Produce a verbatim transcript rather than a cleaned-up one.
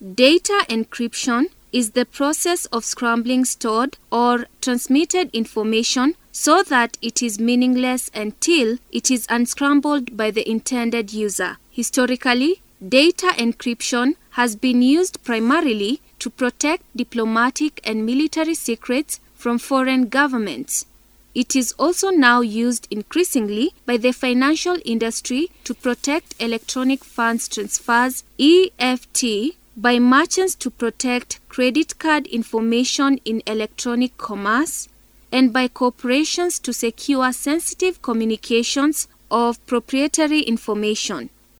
Data encryption is the process of scrambling stored or transmitted information so that it is meaningless until it is unscrambled by the intended user. Historically, data encryption has been used primarily to protect diplomatic and military secrets from foreign governments. It is also now used increasingly by the financial industry to protect electronic funds transfers (E F T), by merchants to protect credit card information in electronic commerce, and by corporations to secure sensitive communications of proprietary information.